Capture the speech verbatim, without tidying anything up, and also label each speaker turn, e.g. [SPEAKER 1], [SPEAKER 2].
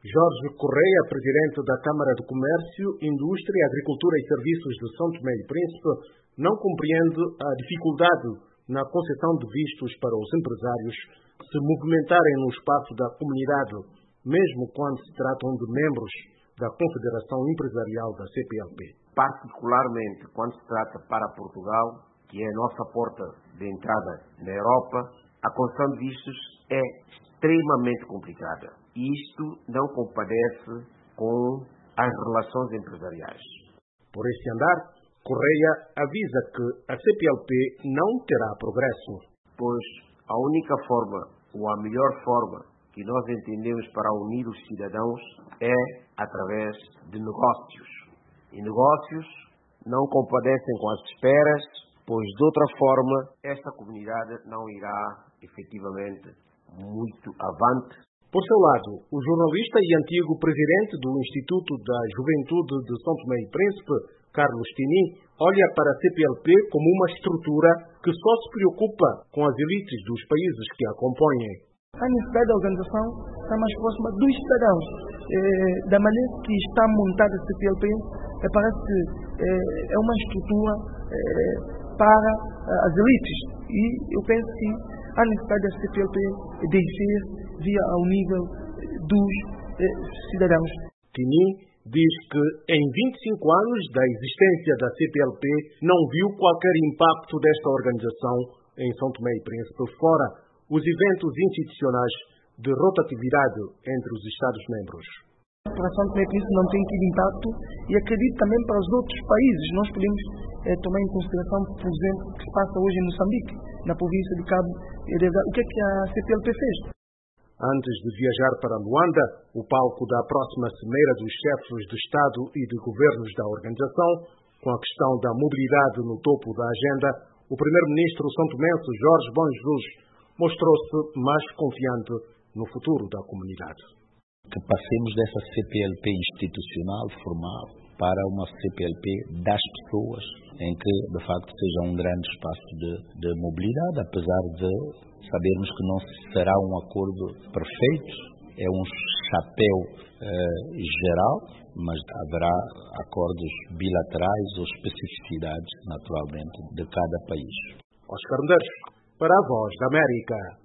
[SPEAKER 1] Jorge Correia, presidente da Câmara de Comércio, Indústria, Agricultura e Serviços de São Tomé e Príncipe, não compreende a dificuldade na concessão de vistos para os empresários se movimentarem no espaço da comunidade, mesmo quando se tratam de membros da Confederação Empresarial da C P L P.
[SPEAKER 2] Particularmente quando se trata para Portugal, que é a nossa porta de entrada na Europa, a concessão de vistos é extremamente complicada. E isto não compadece com as relações empresariais.
[SPEAKER 1] Por esse andar, Correia avisa que a C P L P não terá progresso.
[SPEAKER 2] Pois a única forma, ou a melhor forma, que nós entendemos para unir os cidadãos é através de negócios. E negócios não compadecem com as esperas, pois de outra forma esta comunidade não irá efetivamente muito avante.
[SPEAKER 1] Por seu lado, o jornalista e antigo presidente do Instituto da Juventude de São Tomé e Príncipe, Carlos Tini, olha para a C P L P como uma estrutura que só se preocupa com as elites dos países que a compõem.
[SPEAKER 3] A necessidade da organização está mais próxima dos cidadãos. Eh, da maneira que está montada a C P L P, eh, parece que eh, é uma estrutura eh, para eh, as elites. E eu penso que a necessidade da C P L P descer via ao nível dos eh, cidadãos.
[SPEAKER 1] Tini diz que em vinte e cinco anos da existência da C P L P não viu qualquer impacto desta organização em São Tomé e Príncipe, fora os eventos institucionais de rotatividade entre os Estados-membros.
[SPEAKER 3] Para São Tomé e Príncipe não tem tido impacto e acredito também para os outros países. Nós podemos eh, tomar em consideração, por exemplo, o que se passa hoje em Moçambique, na província de Cabo Delgado. O que é que a C P L P fez?
[SPEAKER 1] Antes de viajar para Luanda, o palco da próxima Cimeira dos Chefes de Estado e de Governos da organização, com a questão da mobilidade no topo da agenda, o primeiro-ministro santomense Jorge Bom Jesus mostrou-se mais confiante no futuro da comunidade.
[SPEAKER 4] Que passemos dessa C P L P institucional, formal, para uma C P L P das pessoas, em que, de facto, seja um grande espaço de, de mobilidade, apesar de sabermos que não será um acordo perfeito, é um chapéu eh, geral, mas haverá acordos bilaterais ou especificidades, naturalmente, de cada país.
[SPEAKER 1] Oscar Medeiros, para a Voz da América.